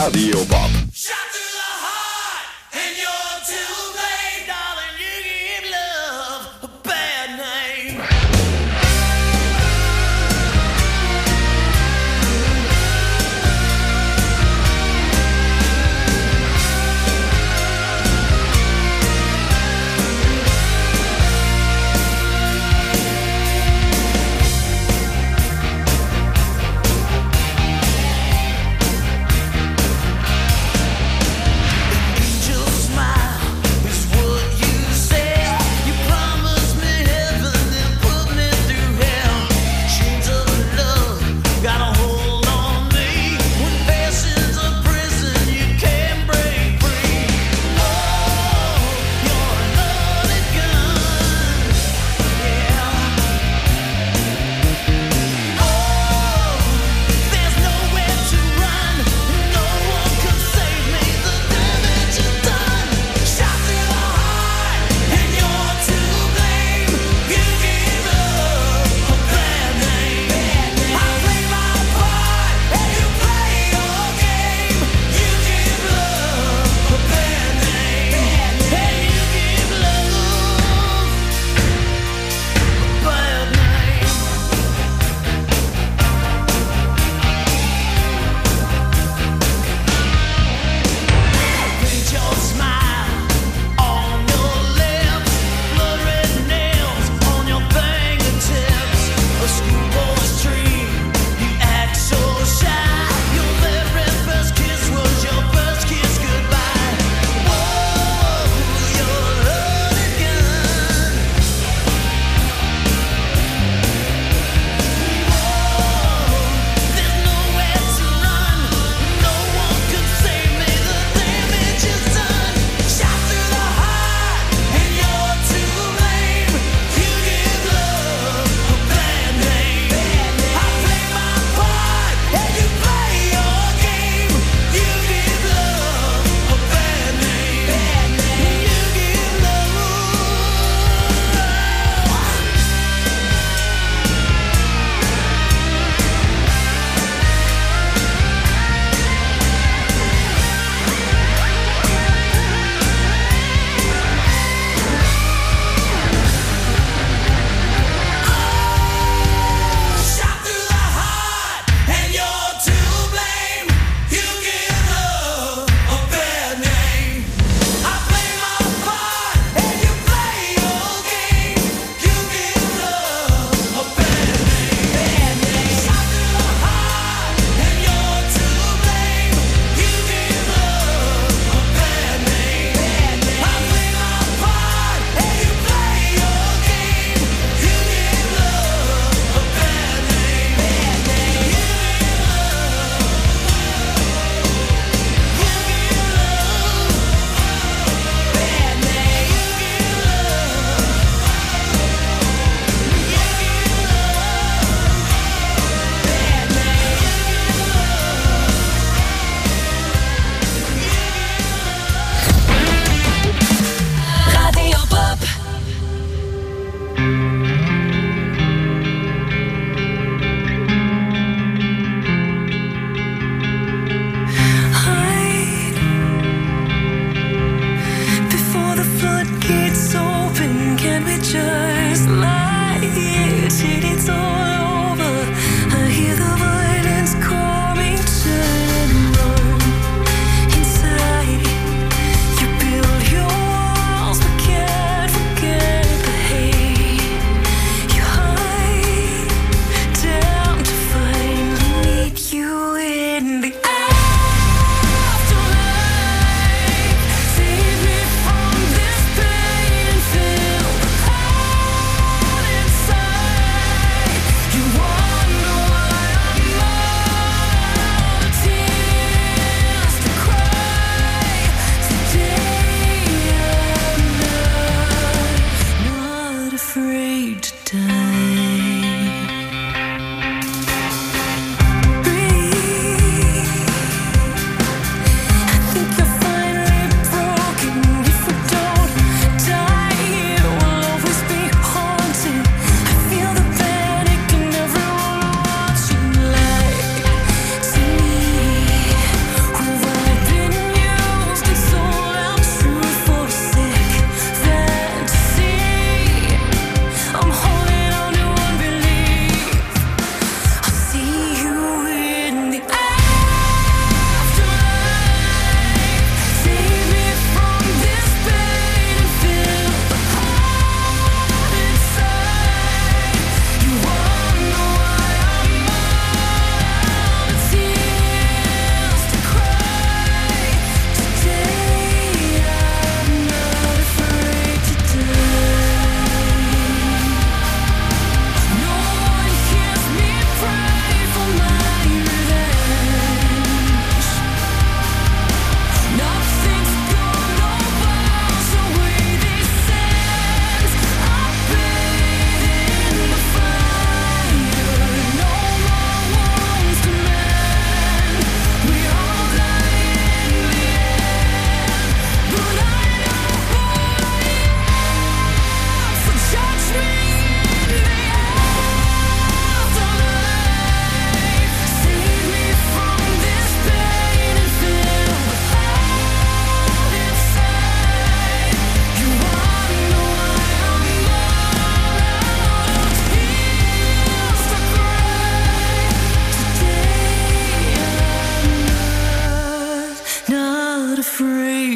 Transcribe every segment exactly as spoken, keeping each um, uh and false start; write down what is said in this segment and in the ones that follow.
Radio Bob.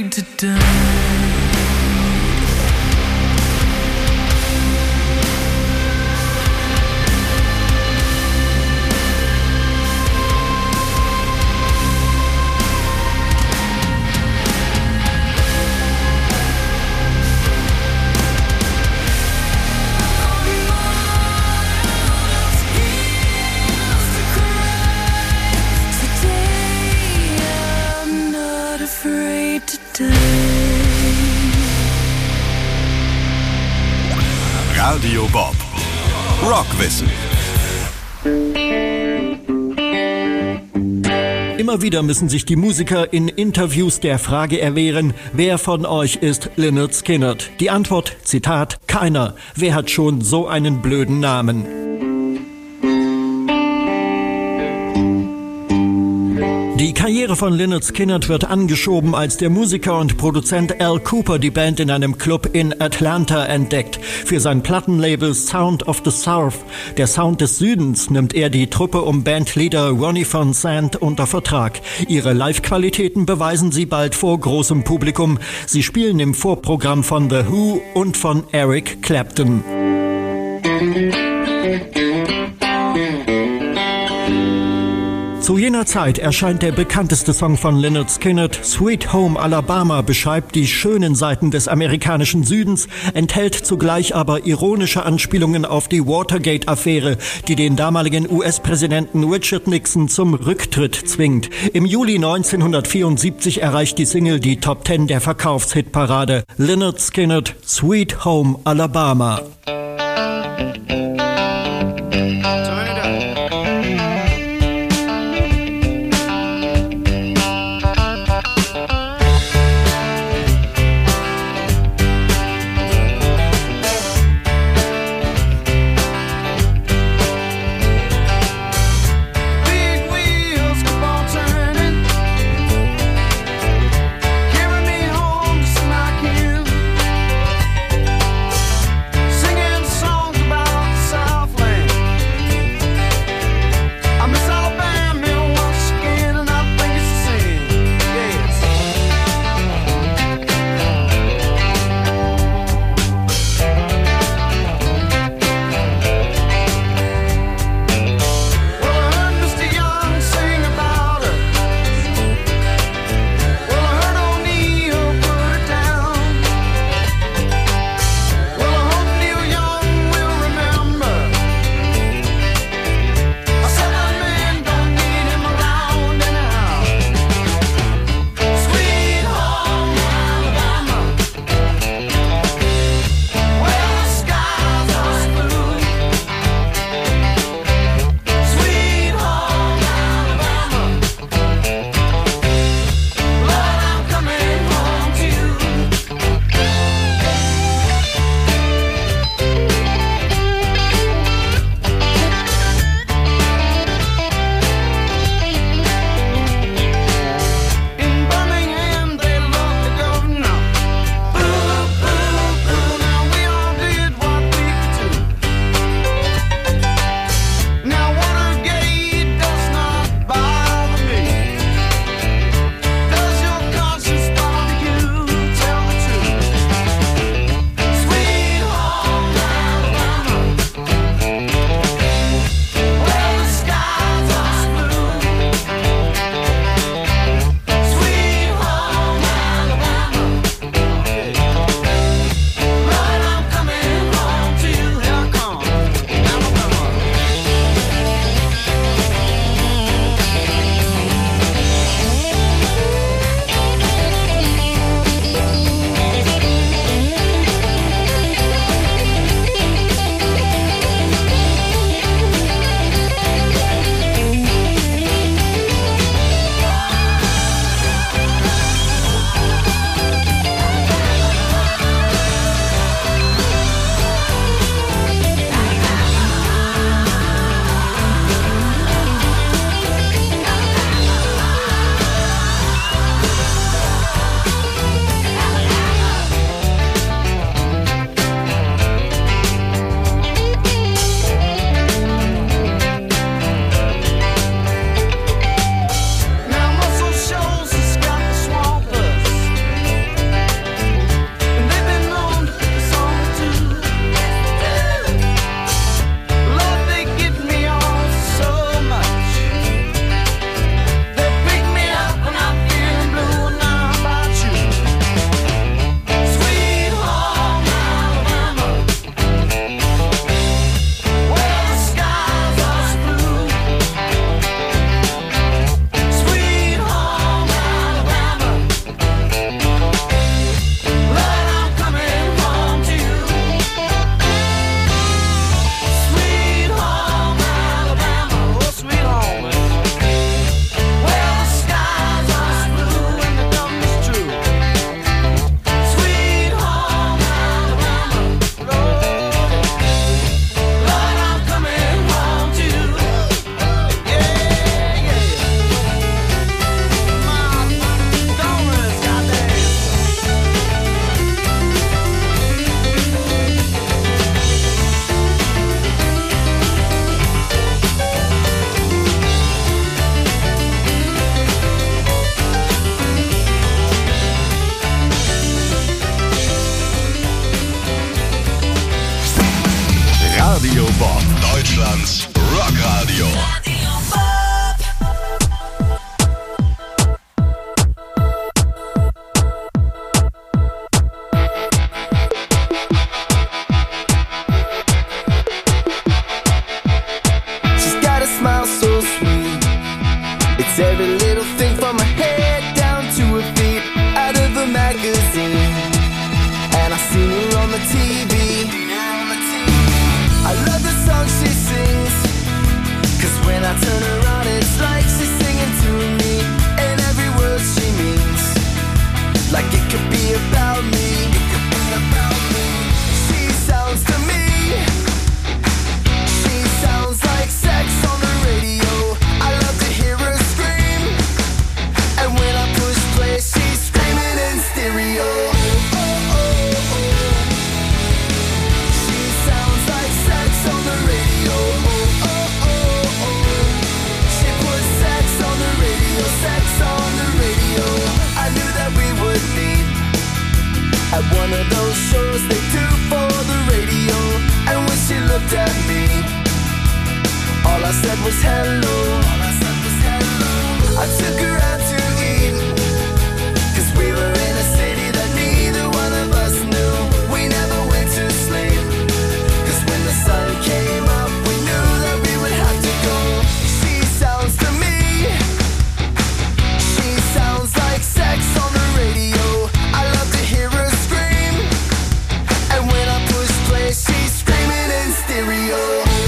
afraid to die. Radio Bob. Rockwissen. Immer wieder müssen sich die Musiker in Interviews der Frage erwehren, wer von euch ist Lynyrd Skynyrd? Die Antwort, Zitat, keiner. Wer hat schon so einen blöden Namen? Die Karriere von Lynyrd Skynyrd wird angeschoben, als der Musiker und Produzent Al Kooper die Band in einem Club in Atlanta entdeckt. Für sein Plattenlabel Sound of the South, der Sound des Südens, nimmt er die Truppe um Bandleader Ronnie Von Sant unter Vertrag. Ihre Live-Qualitäten beweisen sie bald vor großem Publikum. Sie spielen im Vorprogramm von The Who und von Eric Clapton. Zu jener Zeit erscheint der bekannteste Song von Lynyrd Skynyrd, Sweet Home Alabama, beschreibt die schönen Seiten des amerikanischen Südens, enthält zugleich aber ironische Anspielungen auf die Watergate-Affäre, die den damaligen U S-Präsidenten Richard Nixon zum Rücktritt zwingt. Im Juli neunzehnhundertvierundsiebzig erreicht die Single die Top Ten der Verkaufshitparade. Lynyrd Skynyrd, Sweet Home Alabama. Singing said was hello. All I said was hello. I took her out to eat, cause we were in a city that neither one of us knew. We never went to sleep, cause when the sun came up we knew that we would have to go. She sounds to me, she sounds like sex on the radio. I love to hear her scream, and when I push play she's screaming in stereo.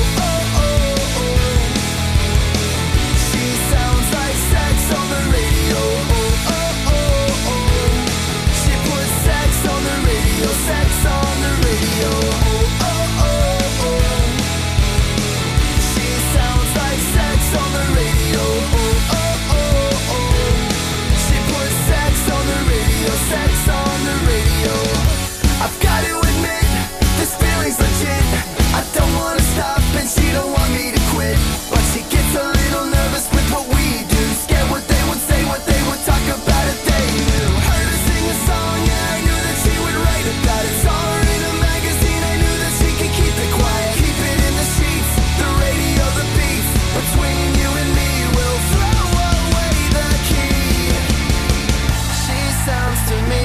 Sex on the radio, oh, oh, oh, oh. She sounds like sex on the radio, oh, oh, oh, oh. She puts sex on the radio, sex on the radio. I've got to admit, this feeling's legit. I don't wanna stop and she don't want me to quit, but she gets a little nervous with what we do. Scared what they would say, what they would talk about if they knew. Heard her sing a song, yeah, I knew that she would write about it. Saw her in a magazine, I knew that she could keep it quiet. Keep it in the sheets, the radio, the beats. Between you and me, we'll throw away the key. She sounds to me,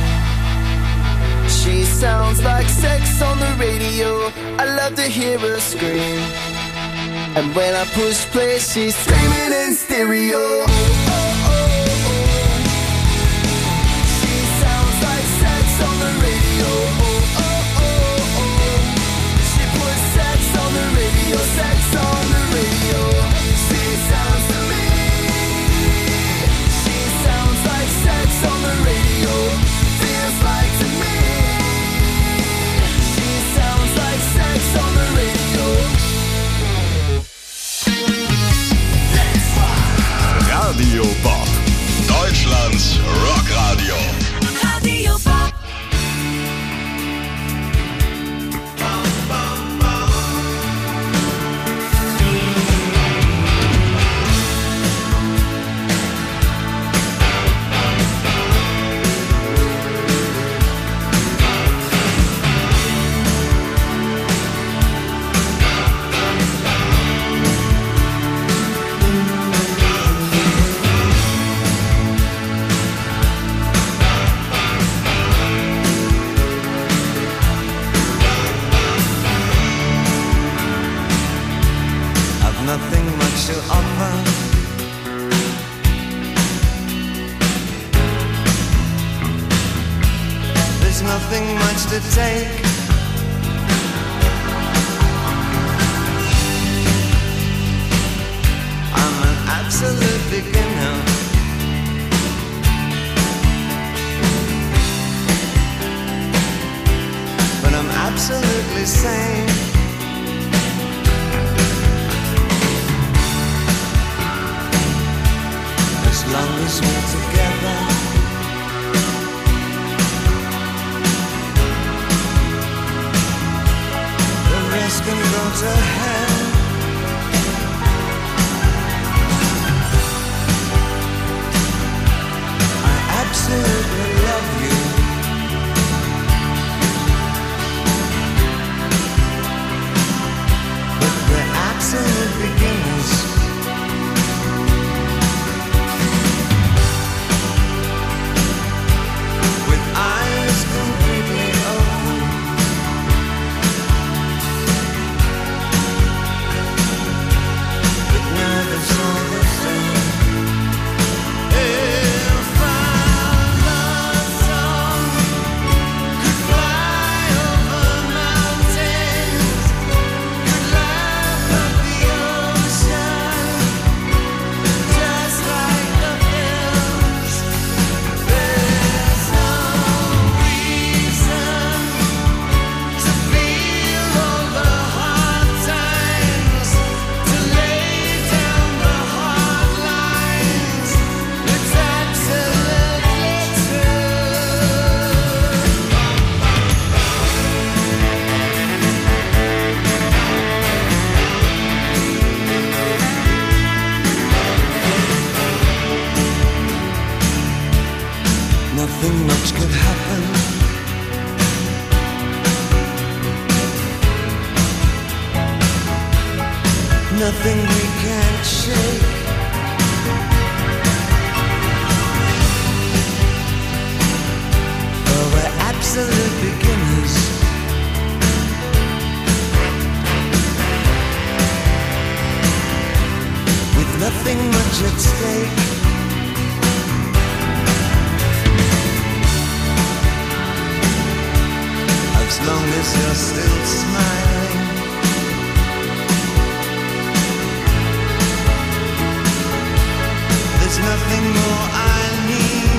she sounds like sex on the radio. I love to hear her scream, and when I push play she's screaming in stereo. Oh, oh, oh. She sounds like sex on the radio. Oh, oh, oh, oh. She puts sex on the radio, sex on the radio. She sounds to me, she sounds like sex on the radio. Feels like to me, she sounds like sex on the radio. Radio Bob, Deutschlands Rockradio. Radio Bob. Nothing much to offer. There's nothing much to take. I'm an absolute beginner, but I'm absolutely sane. As long as we're together, the rest can go to hell. I absolutely love you, but we're absolute beginners. Eyes completely open, but nervous all the same. If our love song could fly over mountains, could laugh at the ocean, just like the hills, there's no reason to feel all the hard times, to lay down the hard lines. It's absolutely true. Nothing much could happen. nothing we can't shake. Oh, we're absolute beginners. With nothing much at stake. As long as you're still smiling, there's nothing more I need.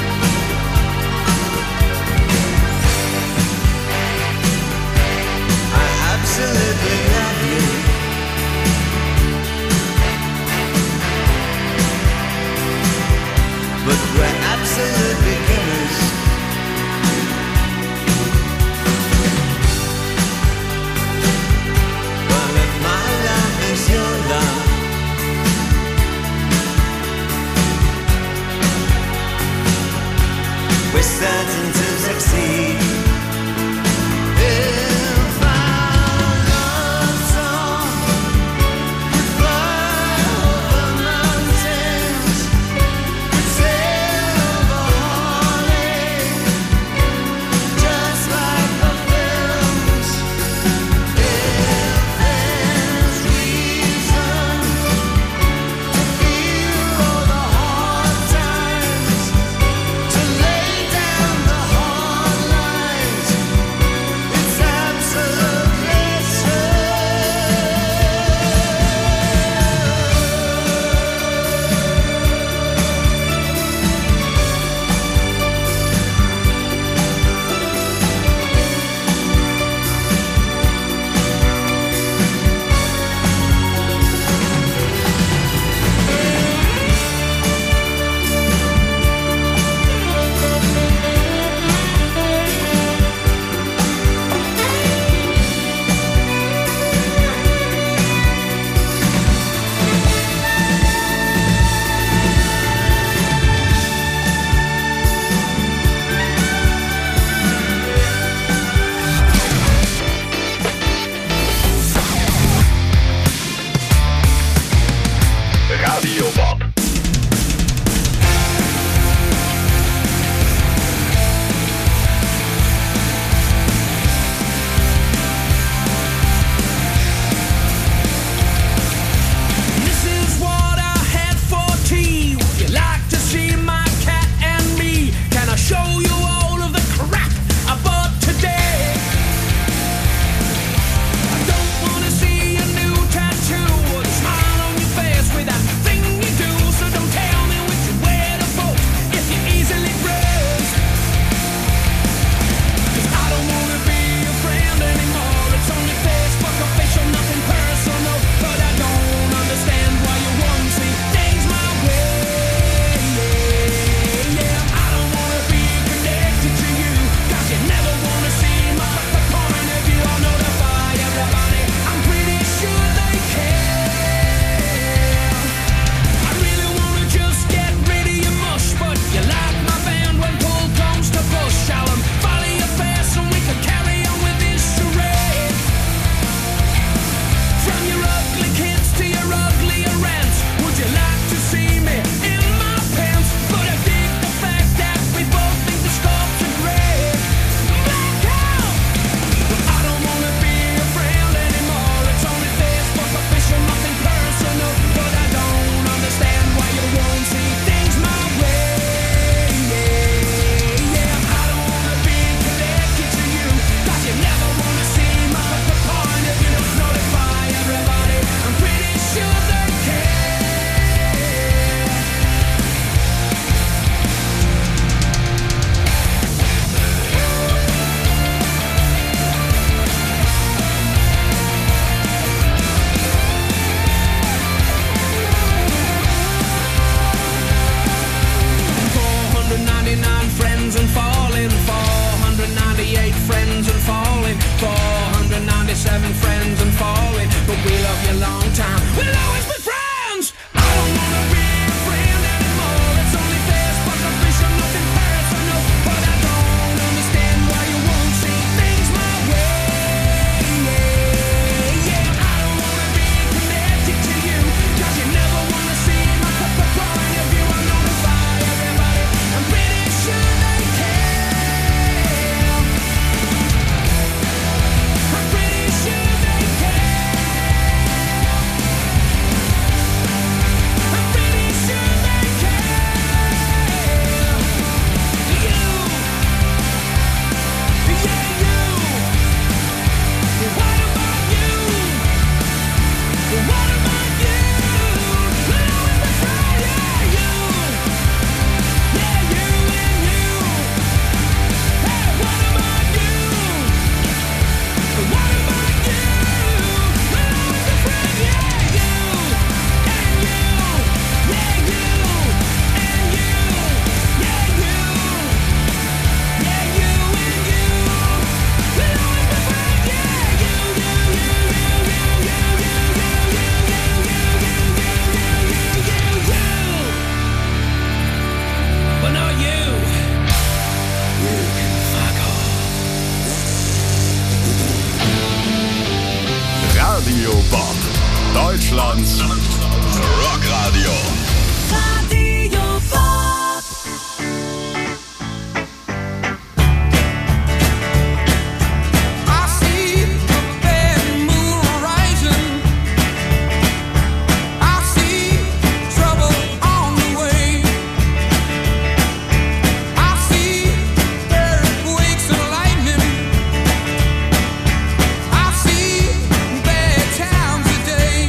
I absolutely love you. But we're absolute beginners. Well, if my love is your love, we're certain to succeed. If our love song could fly over mountains, could sail over Hawley, just like the films. If there's reason to feel all the hard times, to lay down the hard line. Deutschlands Rockradio. Radio Bob. I see the bad moon rising. I see trouble on the way. I see earthquakes and lightning. I see bad times today.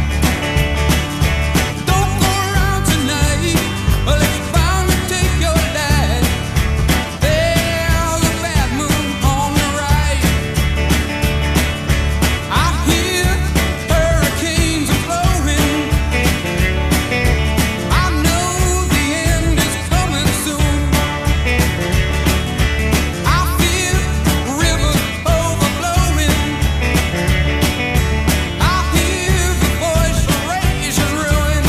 Don't go around tonight, let's bound to take your life. There's a bad moon on the right. I hear hurricanes are blowing. I know the end is coming soon. I feel rivers overflowing. I hear the voice of rage and ruin.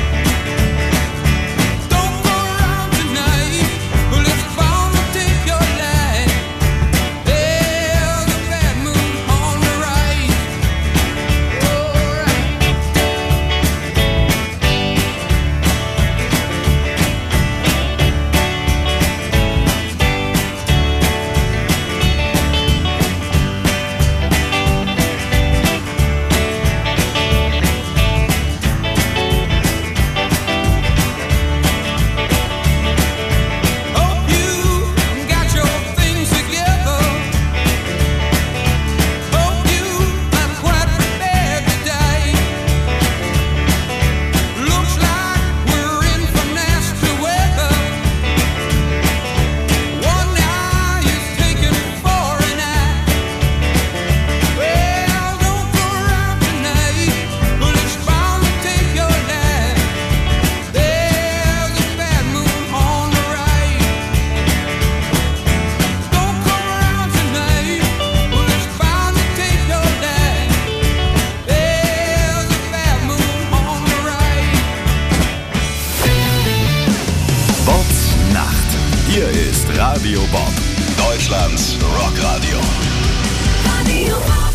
Don't go around tonight, let's bound to take your life. There's a bad moon on the right. Hope you got your things together. Hope you are quite prepared to die. Looks like we're in for nasty weather. One eye is taken for an eye. Well, don't go around tonight, but it's bound to take your life. There's a bad moon on the right. Don't go around tonight, but it's bound to take your life. There's a bad moon on the right. Bobs Nacht. Hier ist Radio Bob, Deutschlands Rockradio. Radio Bob.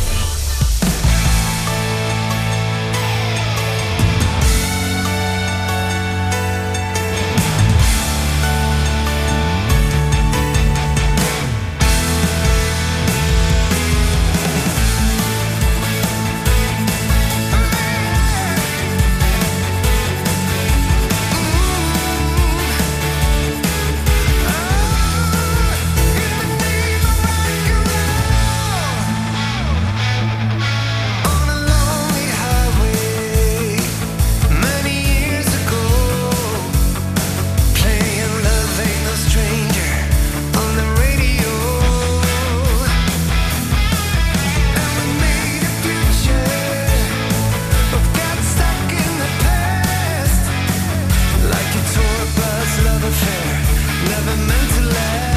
On a lonely highway, many years ago, playing Love Ain't No Stranger on the radio, and we made a future, but got stuck in the past, like a tour bus love affair, never meant to last.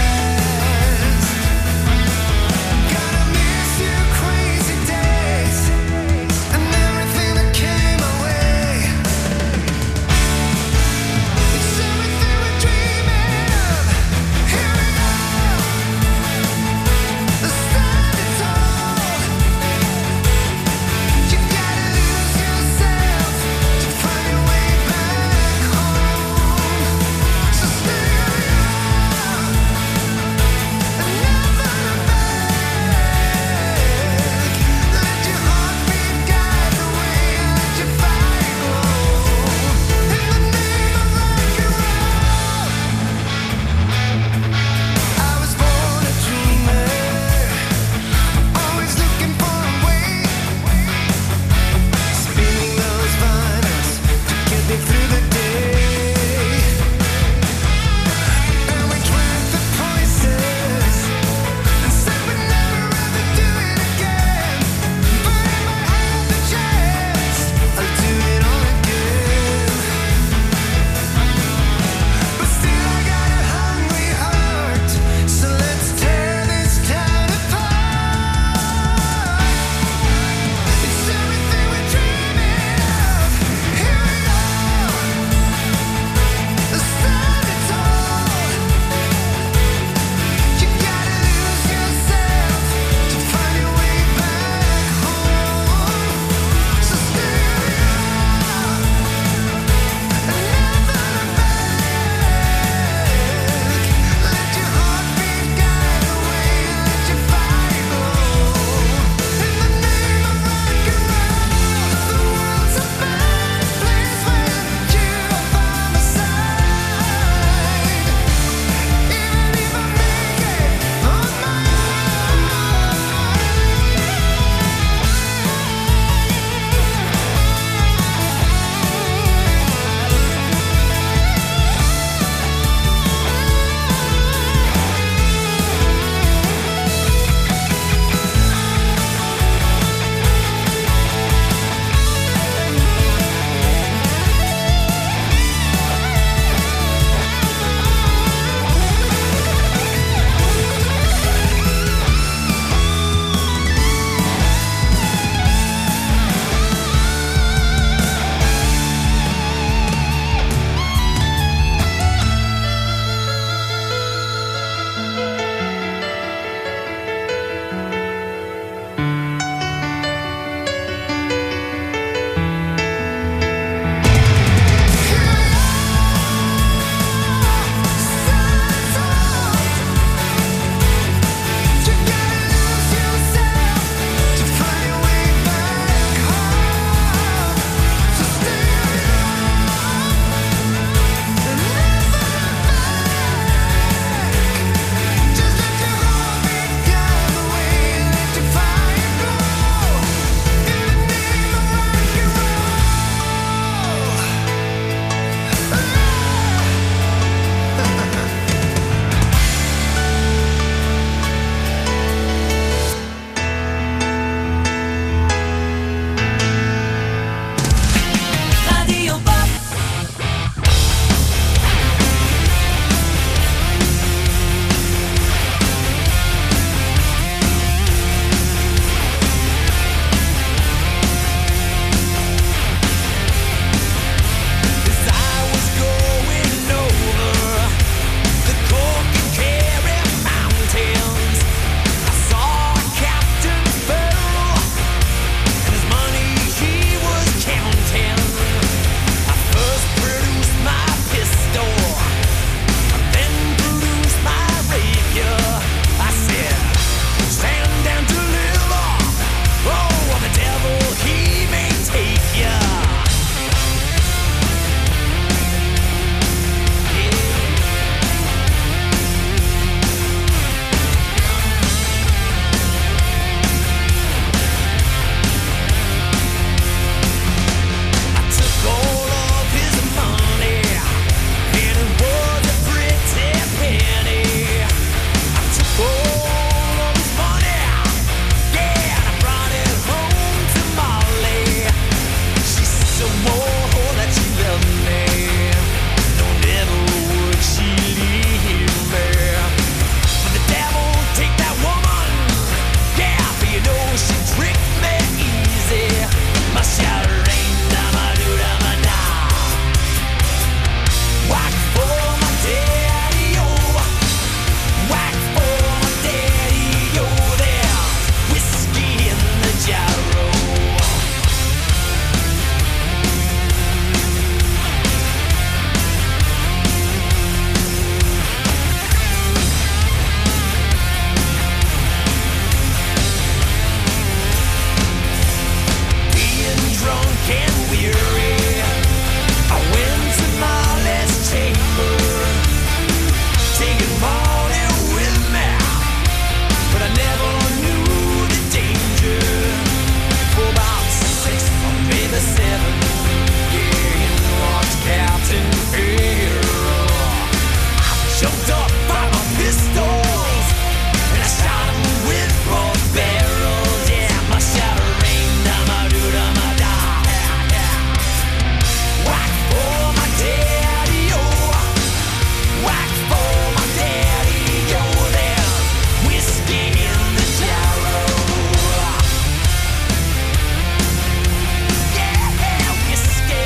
Gotta miss your crazy days and everything that came my way. It's everything we're dreaming of. Here we go. The standing tall. You gotta lose yourself to find your way back home. So stay young. jumped up by my pistols, and I shot him with both barrels. Yeah, my shadow rain, da-ma-do-da-ma-da. Yeah, yeah. Whack for my daddy, oh. Whack for my daddy, oh. There's whiskey in the jarrow. Yeah, whiskey.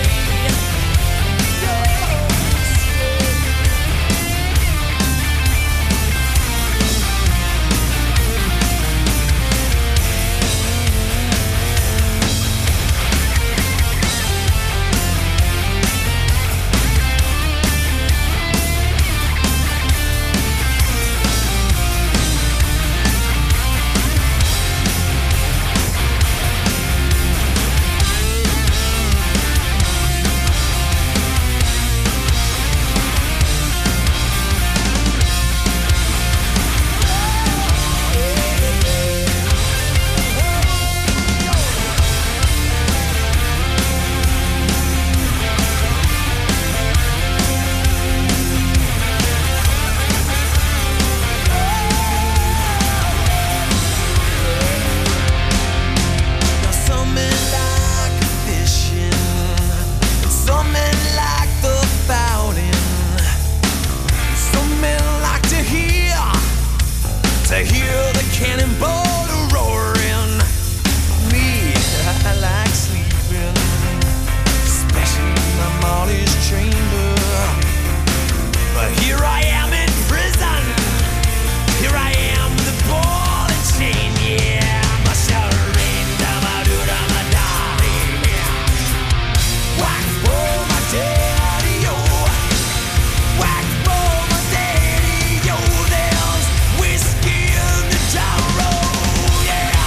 Now some men like fishing, and some men like the fountain. Some men like to hear, to hear the cannonball roaring. Me, I like sleeping, especially in my Molly's chamber. But here I am in prison. Here I am with a ball and chain. Yeah, my shadow rain, da-ma-do-da-ma-da. Yeah. Whack for my daddy, yo. Whack for my daddy, yo. There's whiskey in the jarrow. Yeah.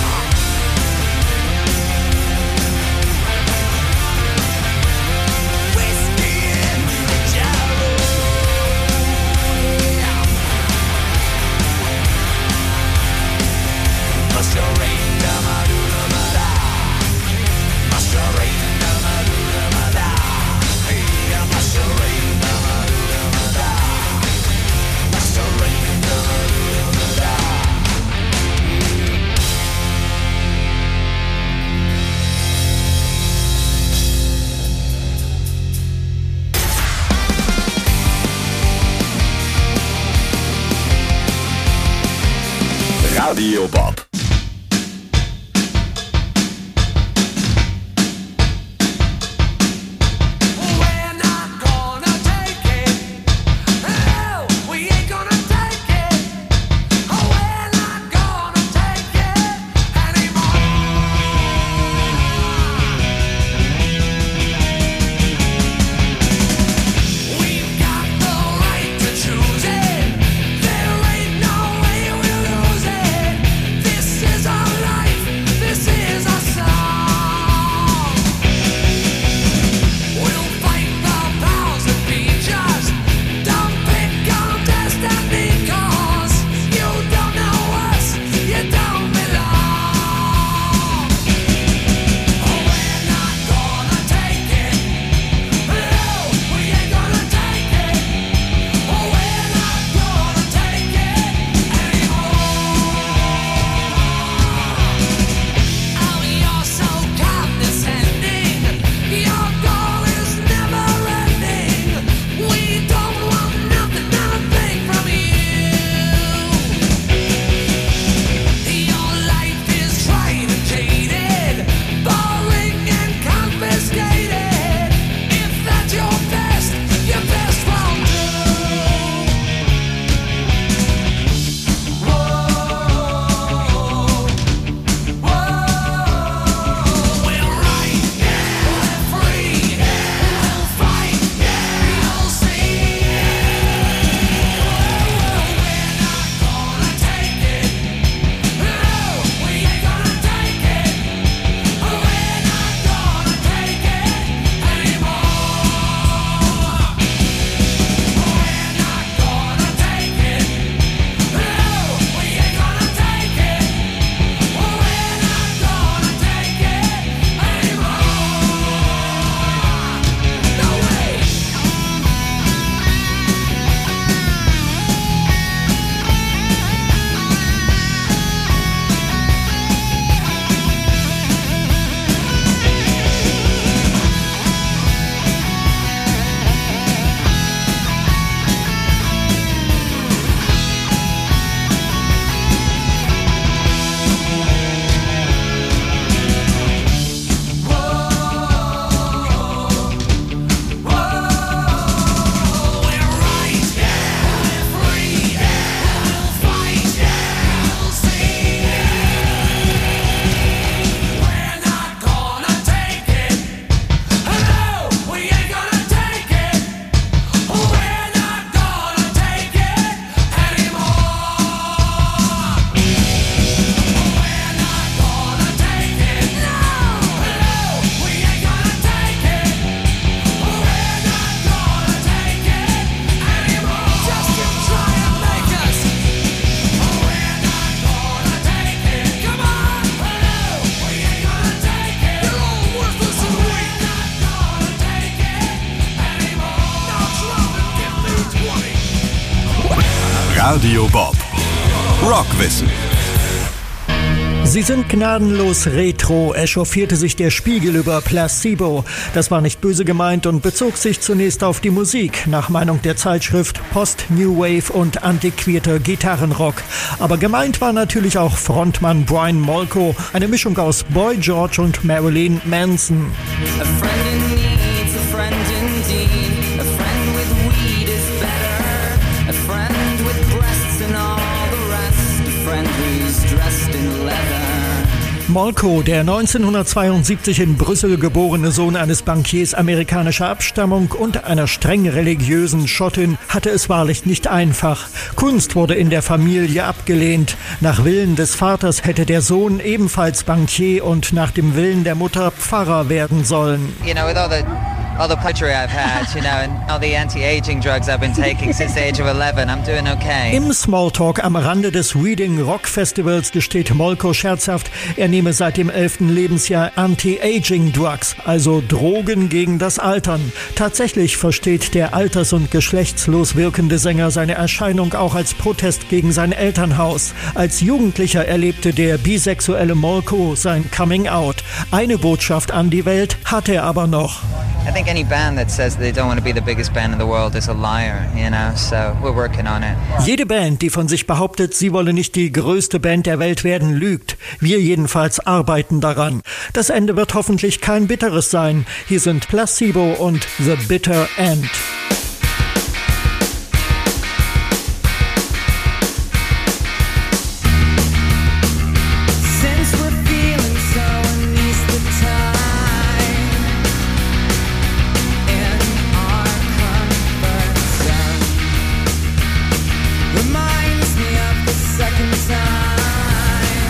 Whiskey in the jarrow. Yeah. Must have rained, da-ma-do-da-ma-da. Must have rained, da-ma-do-da-ma-da. Hey, must have rained, da-ma-do-da-ma-da. Must have rained, da-ma-do-da-ma-da. Radio Bob. We're not gonna take it. Oh, we ain't gonna take it. Oh, we're not gonna take it anymore. We've got the right to choose it. There ain't no way we'll lose it. This Radio Bob. Rockwissen. Sie sind gnadenlos retro, echauffierte sich der Spiegel über Placebo. Das war nicht böse gemeint und bezog sich zunächst auf die Musik, nach Meinung der Zeitschrift Post-New Wave und antiquierter Gitarrenrock. Aber gemeint war natürlich auch Frontmann Brian Molko, eine Mischung aus Boy George und Marilyn Manson. A friend in need's a friend indeed. A friend with weed is better. A friend with breasts and all the rest. A friend who's dressed in leather. Molko, der neunzehnhundertzweiundsiebzig in Brüssel geborene Sohn eines Bankiers amerikanischer Abstammung und einer streng religiösen Schottin, hatte es wahrlich nicht einfach. Kunst wurde in der Familie abgelehnt. Nach Willen des Vaters hätte der Sohn ebenfalls Bankier und nach dem Willen der Mutter Pfarrer werden sollen. You know, with all the all the poetry I've had, you know, and all the anti-aging drugs I've been taking since the age of eleven, I'm doing okay. Im Smalltalk am Rande des Reading Rock Festivals gesteht Molko scherzhaft, er nehme seit dem elften Lebensjahr Anti-Aging Drugs, also Drogen gegen das Altern. Tatsächlich versteht der alters- und geschlechtslos wirkende Sänger seine Erscheinung auch als Protest gegen sein Elternhaus. Als Jugendlicher erlebte der bisexuelle Molko sein Coming Out. Eine Botschaft an die Welt hat er aber noch. I think any band that says they don't want to be the biggest band in the world is a liar, you know, so we're working on it. Jede Band, die von sich behauptet, sie wolle nicht die größte Band der Welt werden, lügt. Wir jedenfalls arbeiten daran. Das Ende wird hoffentlich kein bitteres sein. Hier sind Placebo und The Bitter End. Since we're feeling so uneasy the time in our comfort zone reminds me of the second time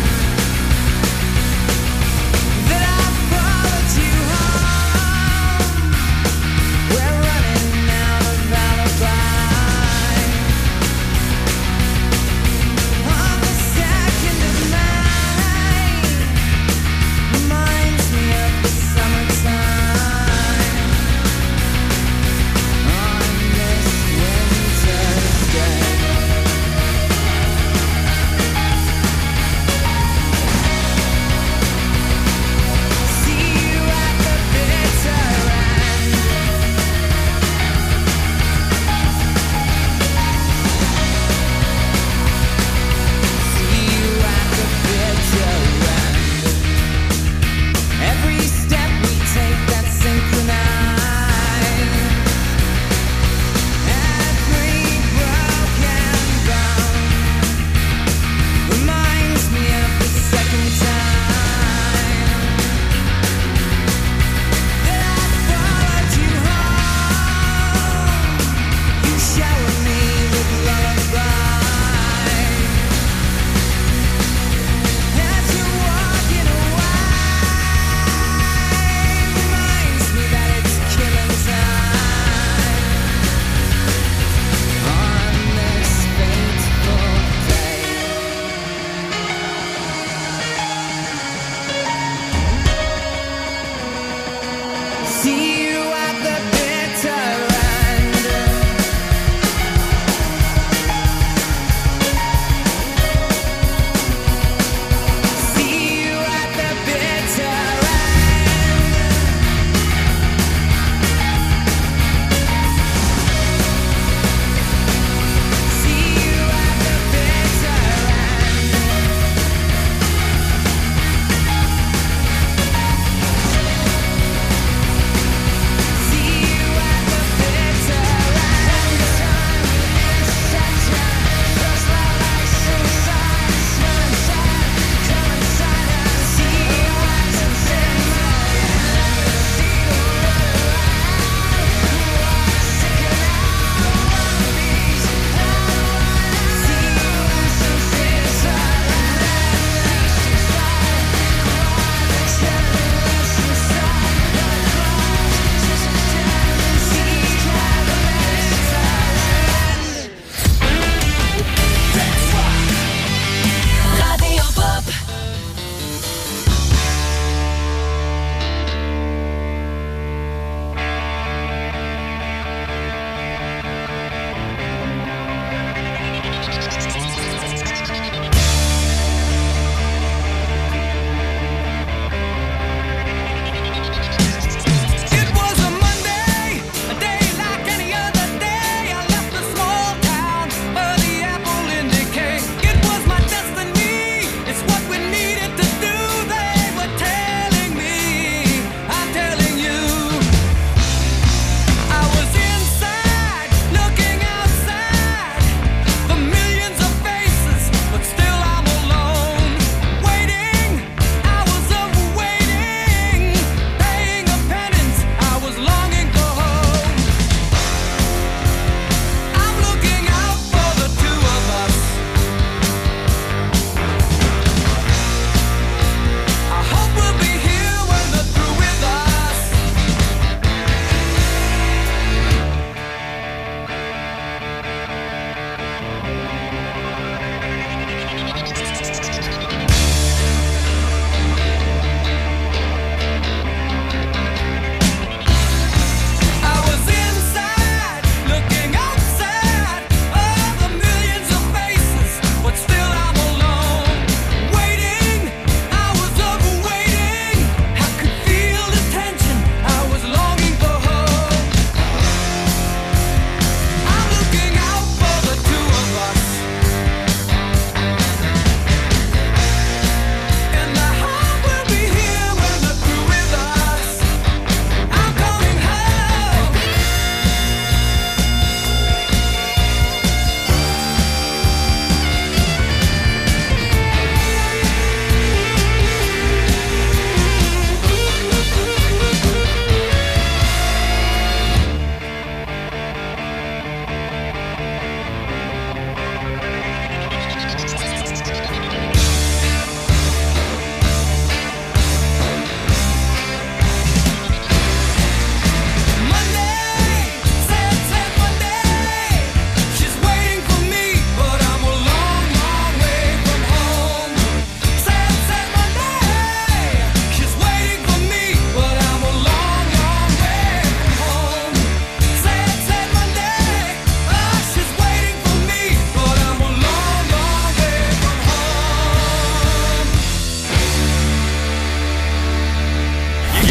that I followed you home. We're running out of alibi on the second of May. Reminds me of the summertime on this winter's day.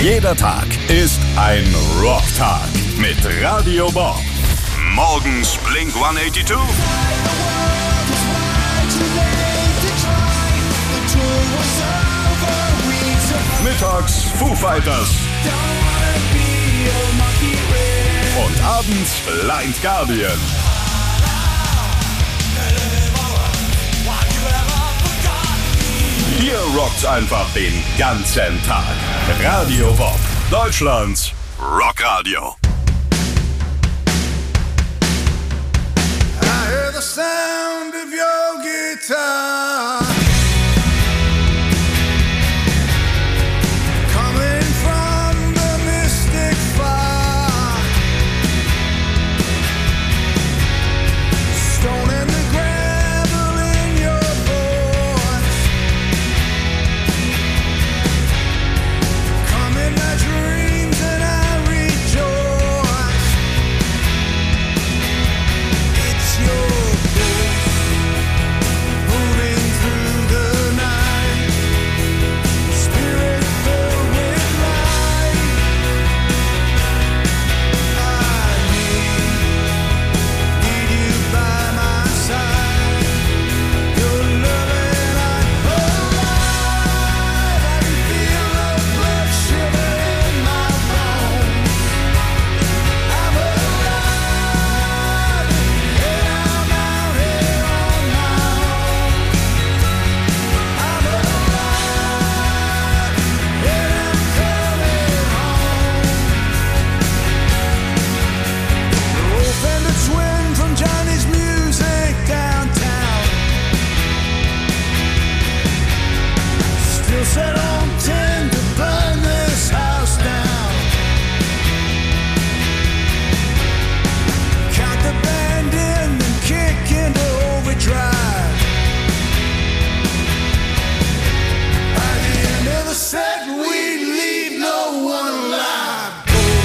Jeder Tag ist ein Rocktag mit Radio Bob. Morgens Blink hundertzweiundachtzig. Mittags Foo Fighters. Und abends Blind Guardian. Hier rockt's einfach den ganzen Tag. Radio Bob, Deutschlands Rockradio. I hear the sound of your guitar coming from the mystic far, stone and the gravel in your voice, come in my dreams and I rejoice. It's your moving through the night, spirit filled with light. I need, need you by my side. Your loving, I'm alive. I can feel the blood shiver in my bones. I'm alive, and I'm out here on my own. I'm alive, and I'm coming home. Wolf and a twin from Johnny's Music downtown, still set on ten to burn this house down. Count the band in, then kick into overdrive. By the end of the set, we leave no one alive.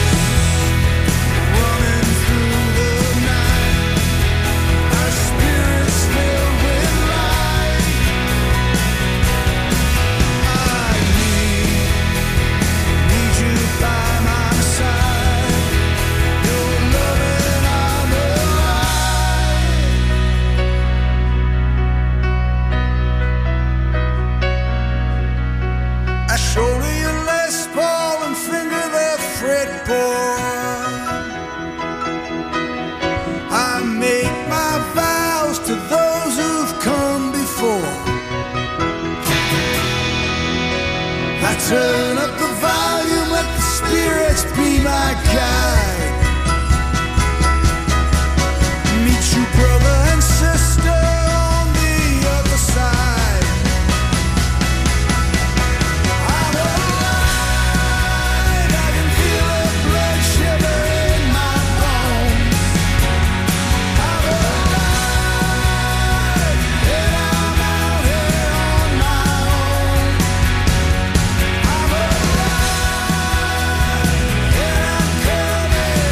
Running through the night, our spirits filled with light. I need, need you by my side. Your loving, I'm alive. I shoulder your Les Paul and finger the fretboard. I make my vows to those who've come before. I turn up the volume, let the spirits be my guide. Meet you, brother and sister, on the other side. I'm alive, I can feel the blood shiver in my bones. I'm alive, and I'm out here on my own. I'm alive, and I'm coming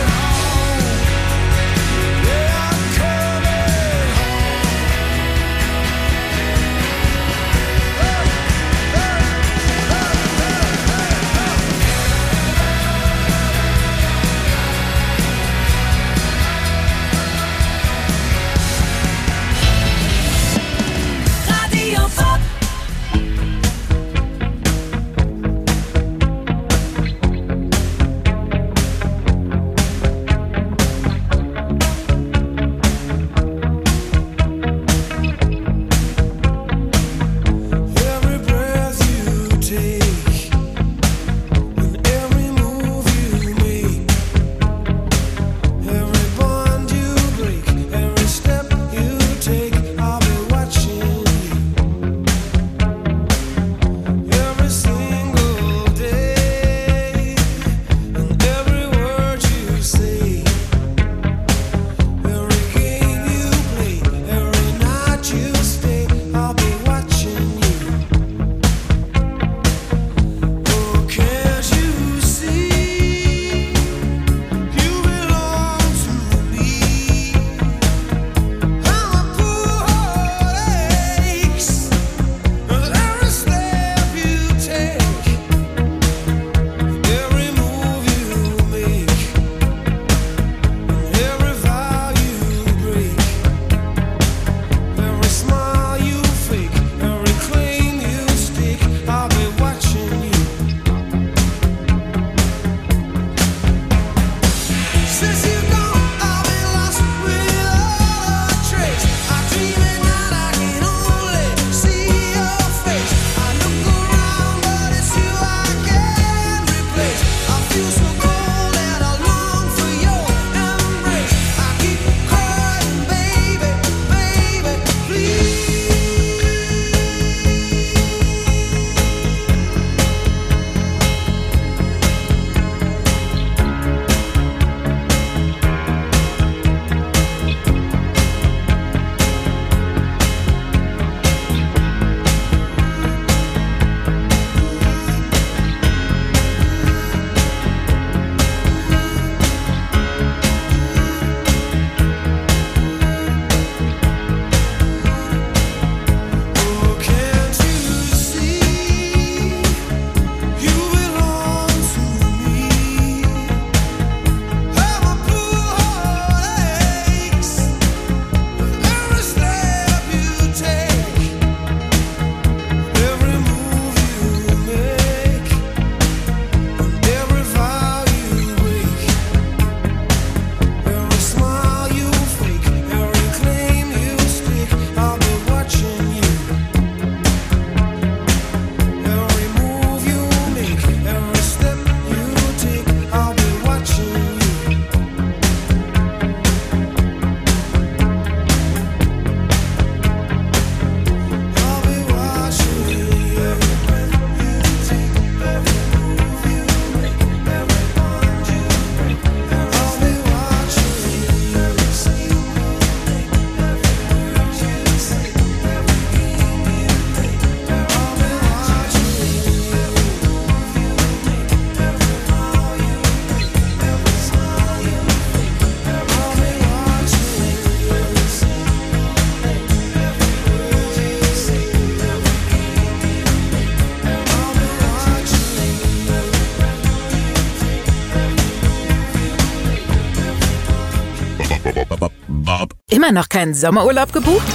Immer noch keinen Sommerurlaub gebucht?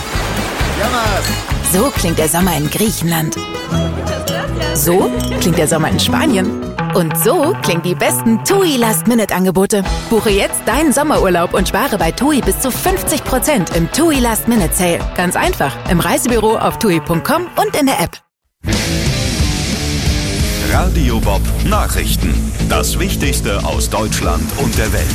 So klingt der Sommer in Griechenland. So klingt der Sommer in Spanien. Und so klingen die besten TUI Last-Minute-Angebote. Buche jetzt deinen Sommerurlaub und spare bei TUI bis zu fünfzig Prozent im TUI Last-Minute-Sale. Ganz einfach, im Reisebüro auf tui punkt com und in der App. Radio Bob Nachrichten. Das Wichtigste aus Deutschland und der Welt.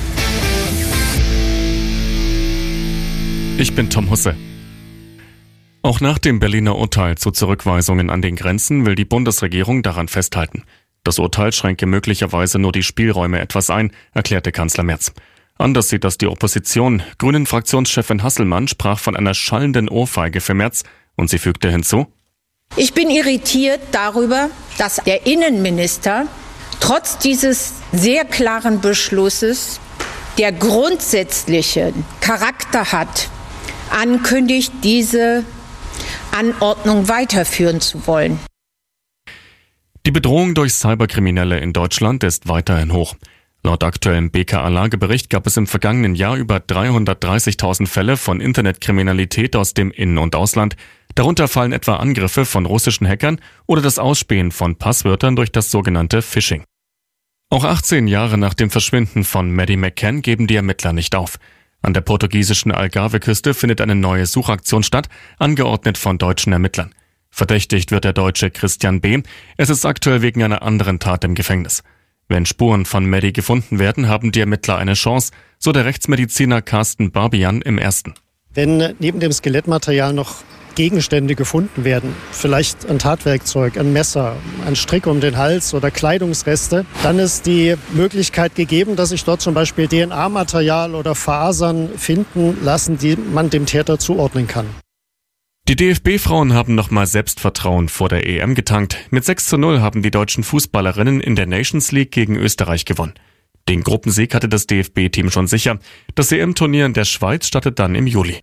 Ich bin Tom Husse. Auch nach dem Berliner Urteil zu Zurückweisungen an den Grenzen will die Bundesregierung daran festhalten. Das Urteil schränke möglicherweise nur die Spielräume etwas ein, erklärte Kanzler Merz. Anders sieht das die Opposition. Grünen-Fraktionschefin Hasselmann sprach von einer schallenden Ohrfeige für Merz und sie fügte hinzu: Ich bin irritiert darüber, dass der Innenminister trotz dieses sehr klaren Beschlusses, der grundsätzlichen Charakter hat, ankündigt, diese Anordnung weiterführen zu wollen. Die Bedrohung durch Cyberkriminelle in Deutschland ist weiterhin hoch. Laut aktuellem B K A-Lagebericht gab es im vergangenen Jahr über dreihundertdreißigtausend Fälle von Internetkriminalität aus dem In- und Ausland. Darunter fallen etwa Angriffe von russischen Hackern oder das Ausspähen von Passwörtern durch das sogenannte Phishing. Auch achtzehn Jahre nach dem Verschwinden von Maddie McCann geben die Ermittler nicht auf. An der portugiesischen Algarve-Küste findet eine neue Suchaktion statt, angeordnet von deutschen Ermittlern. Verdächtigt wird der Deutsche Christian B. Es ist aktuell wegen einer anderen Tat im Gefängnis. Wenn Spuren von Maddie gefunden werden, haben die Ermittler eine Chance, so der Rechtsmediziner Carsten Barbian im Ersten. Wenn neben dem Skelettmaterial noch Gegenstände gefunden werden, vielleicht ein Tatwerkzeug, ein Messer, ein Strick um den Hals oder Kleidungsreste, dann ist die Möglichkeit gegeben, dass sich dort zum Beispiel D N A-Material oder Fasern finden lassen, die man dem Täter zuordnen kann. Die D F B-Frauen haben nochmal Selbstvertrauen vor der E M getankt. Mit sechs zu null haben die deutschen Fußballerinnen in der Nations League gegen Österreich gewonnen. Den Gruppensieg hatte das D F B-Team schon sicher. Das E M-Turnier in der Schweiz startet dann im Juli.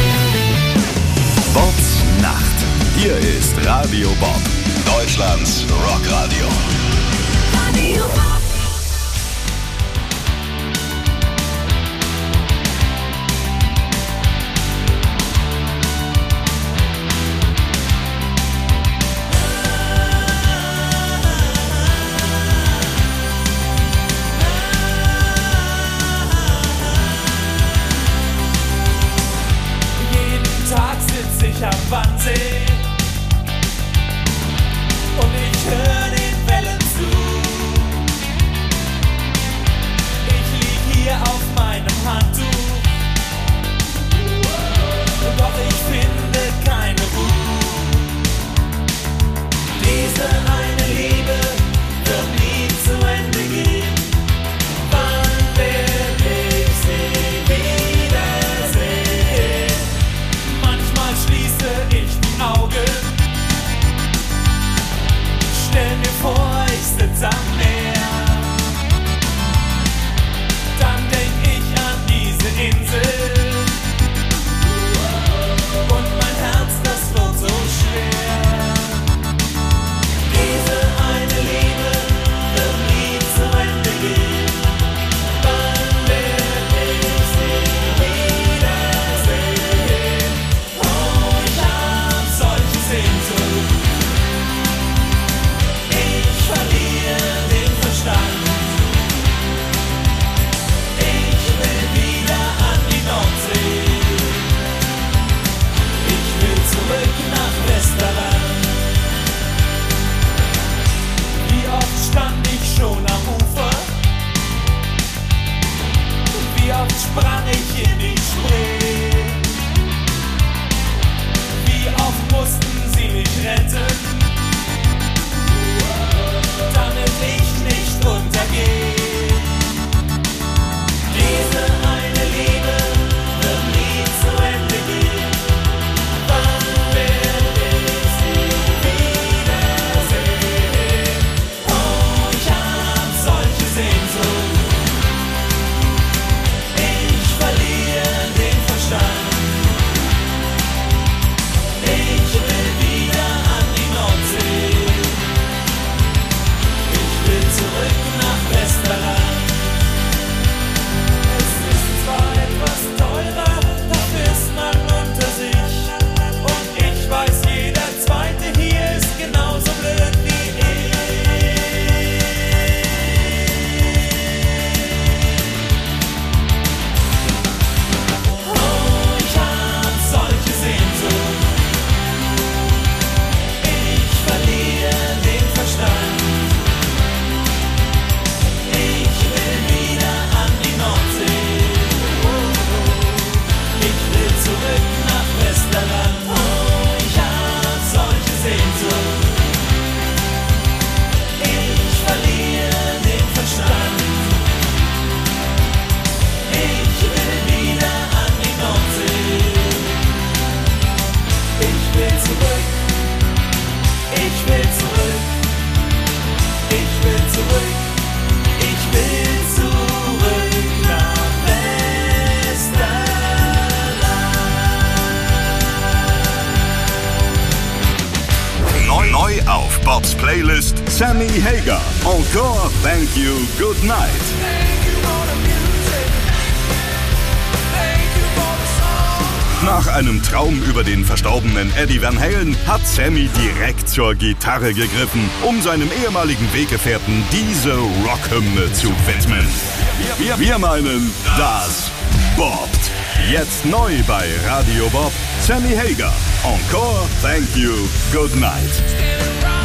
Bobs Nacht. Hier ist Radio Bob, Deutschlands Rockradio. Radio Bob. Am Wannsee und ich höre den Wellen zu. Ich lieg hier auf meinem Handtuch, doch ich finde keine Ruhe. Diese eine Liebe wird nie zu Ende gehen. Wann werd ich sie wiedersehen? Manchmal schließe ich die Augen Ich will zurück, ich will zurück, ich will zurück nach Westerland. Neu, neu auf Bobs Playlist Sammy Hagar. Encore Thank You, Good Night. Nach einem Traum über den verstorbenen Eddie Van Halen hat Sammy direkt zur Gitarre gegriffen, um seinem ehemaligen Weggefährten diese Rockhymne zu widmen. Wir, wir meinen, das bobbt. Jetzt neu bei Radio Bob, Sammy Hagar. Encore Thank You, Good Night.